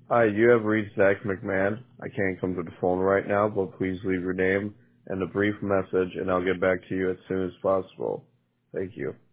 Hi, you have reached Zach McMahon. I can't come to the phone right now, but please leave your name and a brief message, and I'll get back to you as soon as possible. Thank you.